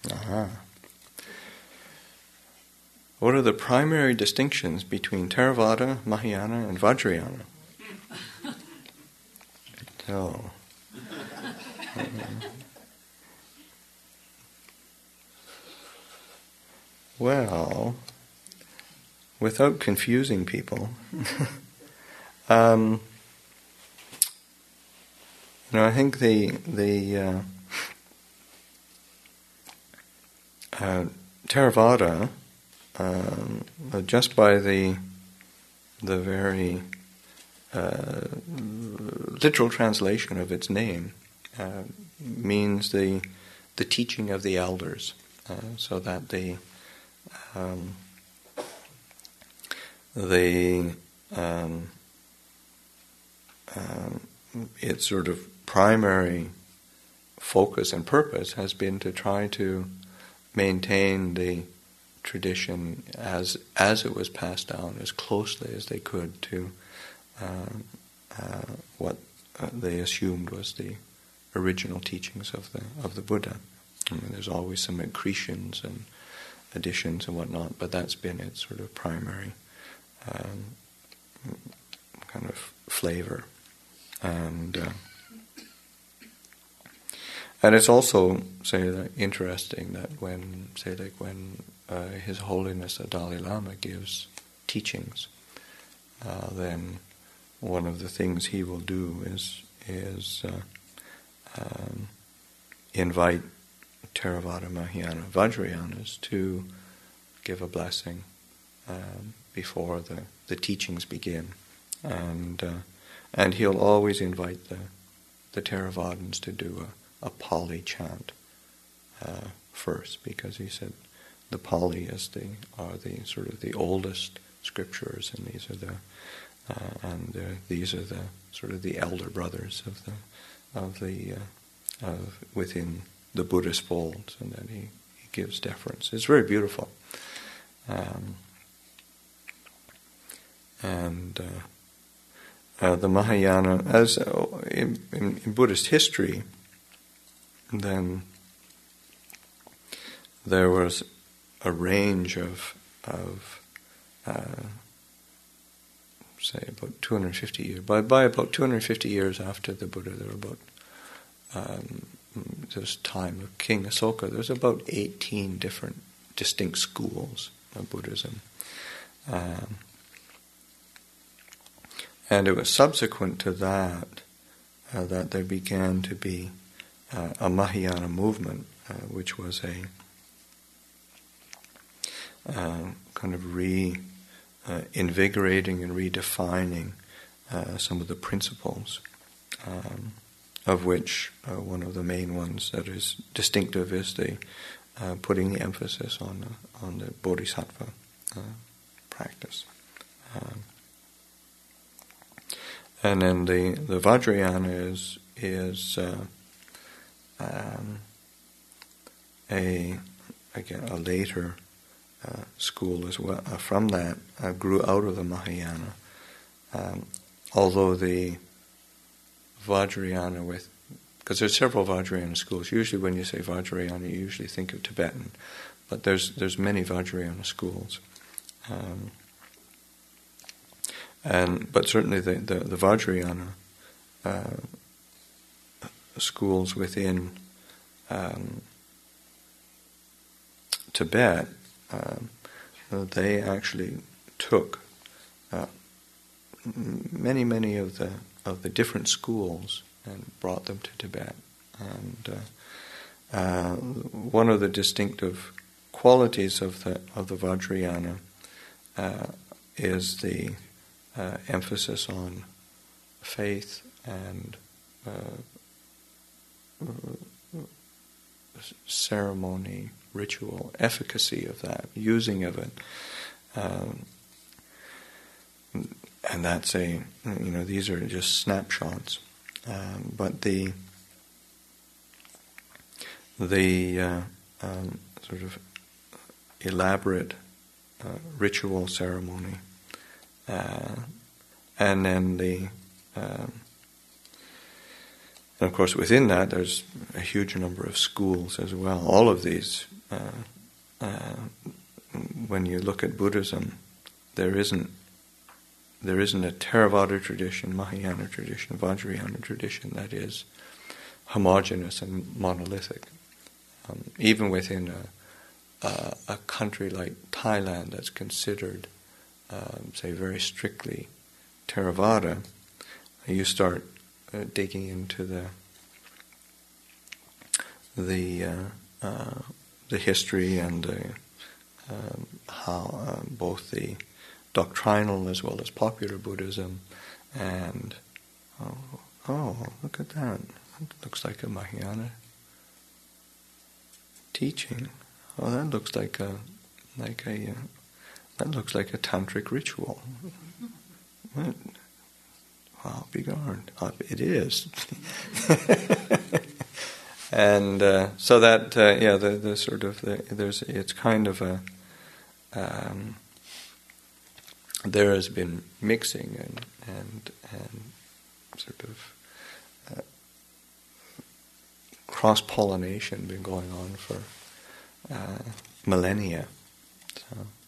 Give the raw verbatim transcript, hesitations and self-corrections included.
Aha. What are the primary distinctions between Theravada, Mahayana, and Vajrayana? So, um, well, without confusing people, um, you know, I think the the uh, uh, Theravada, um, just by the the very uh, literal translation of its name, uh, means the the teaching of the elders, uh, so that the um, the um, um, its sort of primary focus and purpose has been to try to maintain the tradition as as it was passed down as closely as they could to uh, uh, what uh, they assumed was the original teachings of the of the Buddha. I mean, there's always some accretions and additions and whatnot, but that's been its sort of primary um, kind of flavor. And uh, and it's also, say, like, interesting that when, say, like when uh, His Holiness the Dalai Lama gives teachings, uh, then one of the things he will do is is uh, um, invite Theravada, Mahayana, Vajrayanas to give a blessing um, before the, the teachings begin, and uh, and he'll always invite the the Theravadins to do a, a Pali chant uh, first, because he said the Pali is the are the sort of the oldest scriptures, and these are the uh, and uh, these are the sort of the elder brothers of the of the uh, of within the Buddhist folds, and then he, he gives deference. It's very beautiful. Um, and uh, uh, the Mahayana, as uh, in, in, in Buddhist history, then there was a range of, of uh, say, about two hundred fifty years. By, by about two hundred fifty years after the Buddha, there were about um, this time of King Asoka, there's about eighteen different distinct schools of Buddhism. Um, and it was subsequent to that uh, that there began to be uh, a Mahayana movement, uh, which was a uh, kind of re uh, invigorating and redefining uh, some of the principles, um, of which uh, one of the main ones that is distinctive is the uh, putting the emphasis on the, on the bodhisattva uh, practice. Um, and then the, the Vajrayana is is uh, um, a again a later uh, school as well. Uh, from that, uh, grew out of the Mahayana, um, although the Vajrayana with, because there's several Vajrayana schools. Usually when you say Vajrayana, you usually think of Tibetan, but there's there's many Vajrayana schools. Um, and but certainly the, the, the Vajrayana uh, schools within um, Tibet, um, they actually took uh, many, many of the of the different schools and brought them to Tibet. And uh, uh, one of the distinctive qualities of the of the Vajrayana uh, is the uh, emphasis on faith and uh, ceremony, ritual, efficacy of that, using of it. Um, and that's a, you know, these are just snapshots. Um, but the the uh, um, sort of elaborate uh, ritual ceremony, uh, and then the um, and of course within that there's a huge number of schools as well. All of these uh, uh, when you look at Buddhism, there isn't there isn't a Theravada tradition, Mahayana tradition, Vajrayana tradition that is homogeneous and monolithic. Um, even within a, a, a country like Thailand that's considered, um, say, very strictly Theravada, you start uh, digging into the the uh, uh, the history and the, um, how uh, both the doctrinal as well as popular Buddhism, and oh, oh, look at that! That looks like a Mahayana teaching. Oh, that looks like a like a uh, that looks like a tantric ritual. What? I'll be darned. It is. And uh, so that uh, yeah, the, the sort of the, there's it's kind of a um, there has been mixing and and and sort of uh, cross pollination been going on for uh, millennia. So.